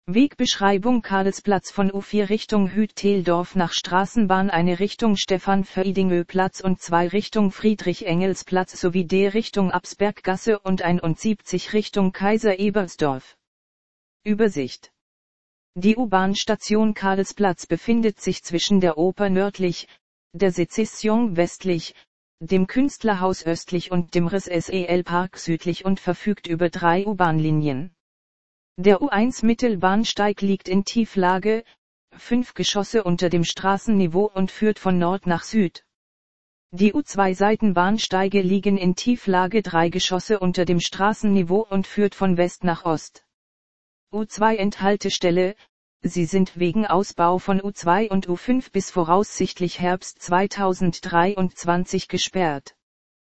Wegbeschreibung: Karlsplatz von U4 Richtung Hüt-Teldorf nach Straßenbahn, eine Richtung Stefan-Feidingö-Platz und 2 Richtung Friedrich-Engels-Platz sowie D Richtung Absberggasse und 71 Richtung Kaiser-Ebersdorf. Übersicht: Die U-Bahn-Station Karlsplatz befindet sich zwischen der Oper nördlich, der Sezession westlich, dem Künstlerhaus östlich und dem Ris-Sel-Park südlich und verfügt über 3 U-Bahn-Linien. Der U1 Mittelbahnsteig liegt in Tieflage, 5 Geschosse unter dem Straßenniveau und führt von Nord nach Süd. Die U2 Seitenbahnsteige liegen in Tieflage, 3 Geschosse unter dem Straßenniveau und führt von West nach Ost. U2 Endhaltestelle: Sie sind wegen Ausbau von U2 und U5 bis voraussichtlich Herbst 2023 gesperrt.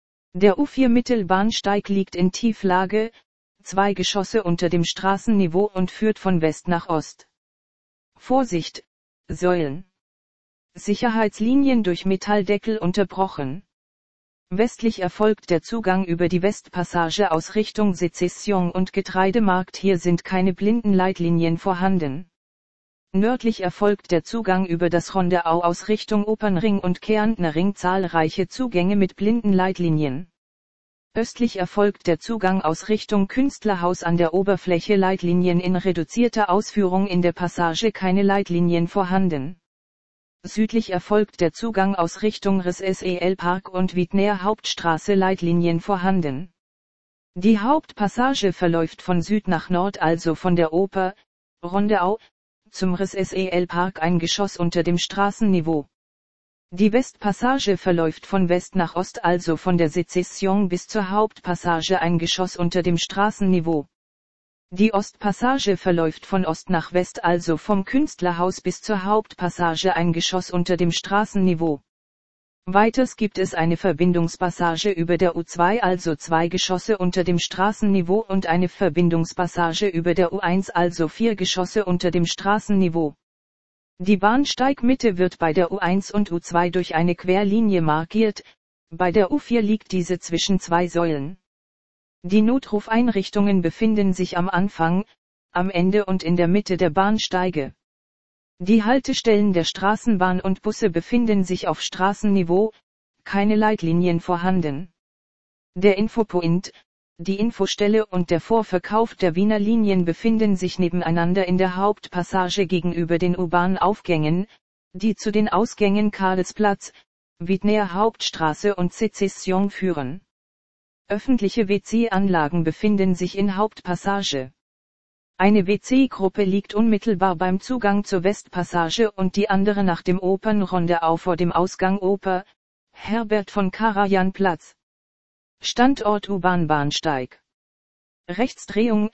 Der U4 Mittelbahnsteig liegt in Tieflage, 2 Geschosse unter dem Straßenniveau und führt von West nach Ost. Vorsicht: Säulen. Sicherheitslinien durch Metalldeckel unterbrochen. Westlich erfolgt der Zugang über die Westpassage aus Richtung Sezession und Getreidemarkt, hier sind keine Blindenleitlinien vorhanden. Nördlich erfolgt der Zugang über das Rondeau aus Richtung Opernring und Kärntner Ring, zahlreiche Zugänge mit Blindenleitlinien. Östlich erfolgt der Zugang aus Richtung Künstlerhaus an der Oberfläche, Leitlinien in reduzierter Ausführung, in der Passage keine Leitlinien vorhanden. Südlich erfolgt der Zugang aus Richtung Ris-Sel-Park und Wiedner Hauptstraße, Leitlinien vorhanden. Die Hauptpassage verläuft von Süd nach Nord, also von der Oper, Rondeau, zum Ris-Sel-Park, ein Geschoss unter dem Straßenniveau. Die Westpassage verläuft von West nach Ost, also von der Sezession bis zur Hauptpassage, ein Geschoss unter dem Straßenniveau. Die Ostpassage verläuft von Ost nach West, also vom Künstlerhaus bis zur Hauptpassage, ein Geschoss unter dem Straßenniveau. Weiters gibt es eine Verbindungspassage über der U2, also 2 Geschosse unter dem Straßenniveau, und eine Verbindungspassage über der U1, also 4 Geschosse unter dem Straßenniveau. Die Bahnsteigmitte wird bei der U1 und U2 durch eine Querlinie markiert, bei der U4 liegt diese zwischen 2 Säulen. Die Notrufeinrichtungen befinden sich am Anfang, am Ende und in der Mitte der Bahnsteige. Die Haltestellen der Straßenbahn und Busse befinden sich auf Straßenniveau, keine Leitlinien vorhanden. Der Infopoint, die Infostelle und der Vorverkauf der Wiener Linien befinden sich nebeneinander in der Hauptpassage gegenüber den U-Bahn-Aufgängen, die zu den Ausgängen Karlsplatz, Wiedner Hauptstraße und Sezession führen. Öffentliche WC-Anlagen befinden sich in Hauptpassage. Eine WC-Gruppe liegt unmittelbar beim Zugang zur Westpassage und die andere nach dem Opernrondeau vor dem Ausgang Oper, Herbert von Karajan Platz. Standort U-Bahn-Bahnsteig. Rechtsdrehung,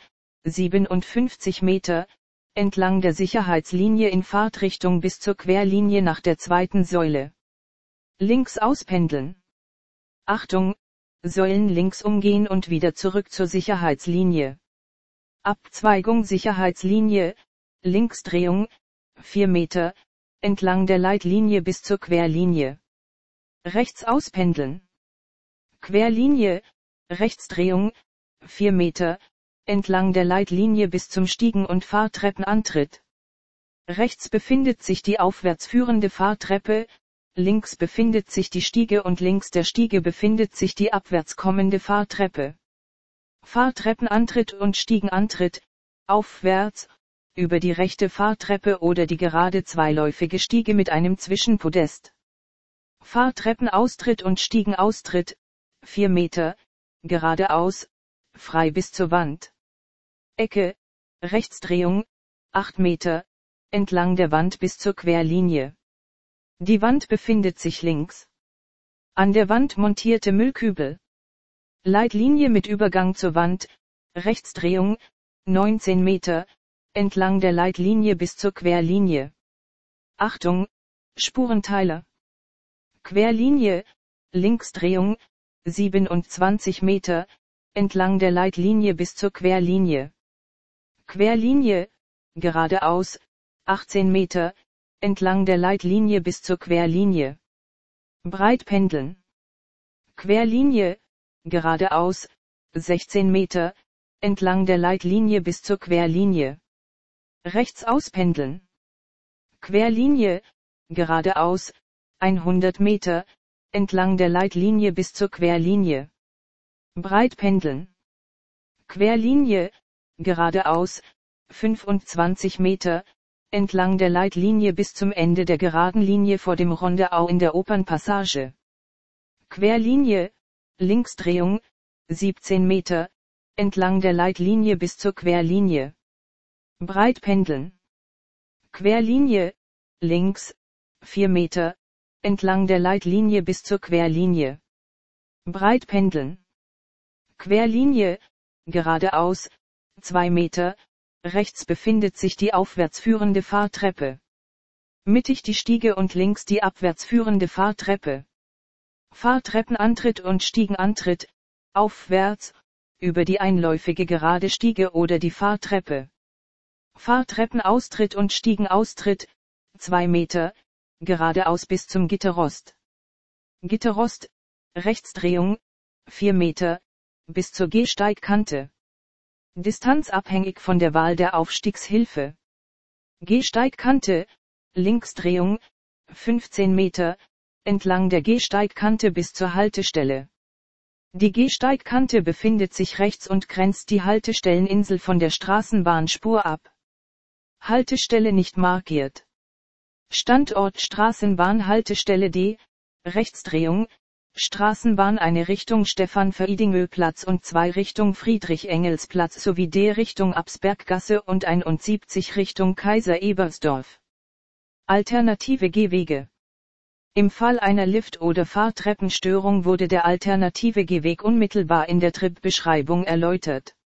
57 Meter, entlang der Sicherheitslinie in Fahrtrichtung bis zur Querlinie nach der 2. Säule. Links auspendeln. Achtung, Säulen links umgehen und wieder zurück zur Sicherheitslinie. Abzweigung Sicherheitslinie, Linksdrehung, 4 Meter, entlang der Leitlinie bis zur Querlinie. Rechts auspendeln. Querlinie, Rechtsdrehung, 4 Meter, entlang der Leitlinie bis zum Stiegen- und Fahrtreppenantritt. Rechts befindet sich die aufwärts führende Fahrtreppe, links befindet sich die Stiege und links der Stiege befindet sich die abwärts kommende Fahrtreppe. Fahrtreppenantritt und Stiegenantritt, aufwärts, über die rechte Fahrtreppe oder die gerade zweiläufige Stiege mit einem Zwischenpodest. Fahrtreppenaustritt und Stiegenaustritt, 4 Meter, geradeaus, frei bis zur Wand. Ecke, Rechtsdrehung, 8 Meter, entlang der Wand bis zur Querlinie. Die Wand befindet sich links. An der Wand montierte Müllkübel. Leitlinie mit Übergang zur Wand, Rechtsdrehung, 19 Meter, entlang der Leitlinie bis zur Querlinie. Achtung, Spurenteiler. Querlinie, Linksdrehung, 27 Meter, entlang der Leitlinie bis zur Querlinie. Querlinie, geradeaus, 18 Meter, entlang der Leitlinie bis zur Querlinie. Breit pendeln. Querlinie, geradeaus, 16 Meter, entlang der Leitlinie bis zur Querlinie. rechts auspendeln. Querlinie, geradeaus, 100 Meter, entlang der Leitlinie bis zur Querlinie. Breit pendeln. Querlinie, geradeaus, 25 Meter, entlang der Leitlinie bis zum Ende der geraden Linie vor dem Rondeau in der Opernpassage. Querlinie, Linksdrehung, 17 Meter, entlang der Leitlinie bis zur Querlinie. Breit pendeln. Querlinie, links, 4 Meter, entlang der Leitlinie bis zur Querlinie. Breit pendeln. Querlinie, geradeaus, 2 Meter, rechts befindet sich die aufwärts führende Fahrtreppe. Mittig die Stiege und links die abwärts führende Fahrtreppe. Fahrtreppenantritt und Stiegenantritt, aufwärts, über die einläufige gerade Stiege oder die Fahrtreppe. Fahrtreppenaustritt und Stiegenaustritt, 2 Meter, geradeaus bis zum Gitterrost. Gitterrost, Rechtsdrehung, 4 Meter, bis zur Gehsteigkante. Distanz abhängig von der Wahl der Aufstiegshilfe. Gehsteigkante, Linksdrehung, 15 Meter, entlang der Gehsteigkante bis zur Haltestelle. Die Gehsteigkante befindet sich rechts und grenzt die Haltestelleninsel von der Straßenbahnspur ab. Haltestelle nicht markiert. Standort Straßenbahnhaltestelle D, Rechtsdrehung, Straßenbahn eine Richtung Stephan-Veidingö-Platz und 2 Richtung Friedrich-Engels-Platz sowie D Richtung Absberggasse und 71 Richtung Kaiser-Ebersdorf. Alternative Gehwege. Im Fall einer Lift- oder Fahrtreppenstörung wurde der alternative Gehweg unmittelbar in der Tripbeschreibung erläutert.